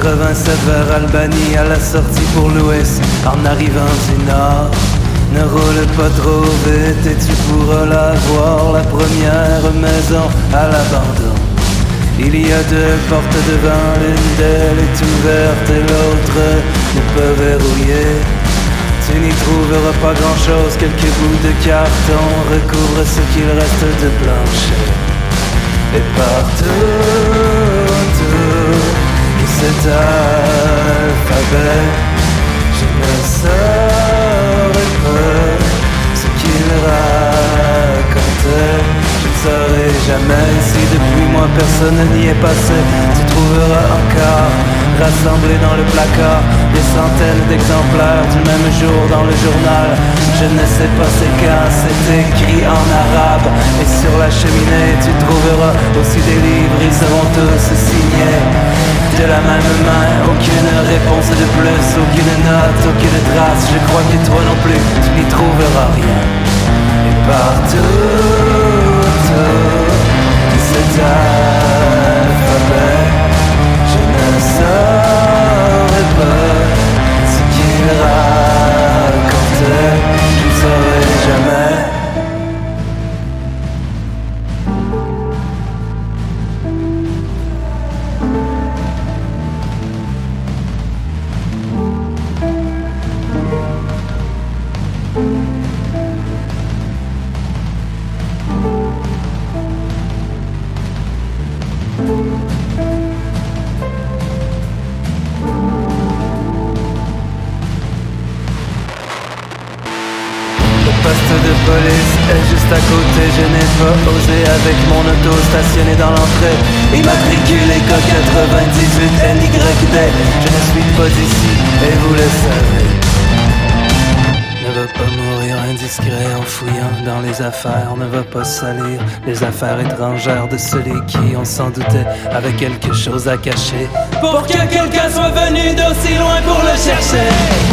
87 vers Albanie à la sortie pour l'ouest en arrivant du nord. Ne roule pas trop vite et tu pourras la voir, la première maison à l'abandon. Il y a deux portes devant, l'une d'elles est ouverte et l'autre n'est pas verrouillée. Tu n'y trouveras pas grand chose, quelques bouts de carton recouvrent ce qu'il reste de plancher. Et partout autour de cet alphabet, je ne saurais pas ce qu'il racontait. Je ne saurais jamais si depuis moi personne n'y est passé. Tu trouveras encore rassemblés dans le placard des centaines d'exemplaires du même jour dans le journal. Je ne sais pas c'est quand, c'est écrit en arabe. Et sur la cheminée tu trouveras aussi des livres, ils seront tous signés de la même main. Aucune réponse de plus, aucune note, aucune trace. Je crois que toi non plus, tu n'y trouveras rien. Et partout autour de cet alphabet, je ne saurais pas ce qu'il racontait. Je ne saurais jamais. Le poste de police est juste à côté. Je n'ai pas osé avec mon auto stationné dans l'entrée. Immatriculé code 98 NYD. Je ne suis pas d'ici et vous le savez. Ne va pas mourir indiscret en fouillant dans les affaires. Ne va pas salir les affaires étrangères de celui qui, on s'en doutait, avait quelque chose à cacher. Pour que quelqu'un soit venu d'aussi loin pour le chercher.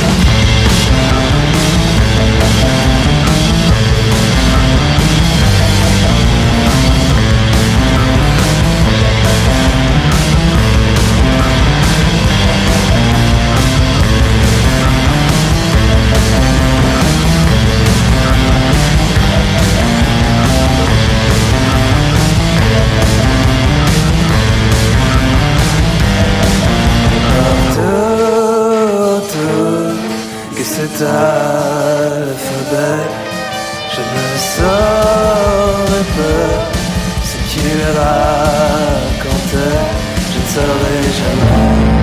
Cet alphabet, je ne saurais pas ce qu'il racontait, je ne saurais jamais.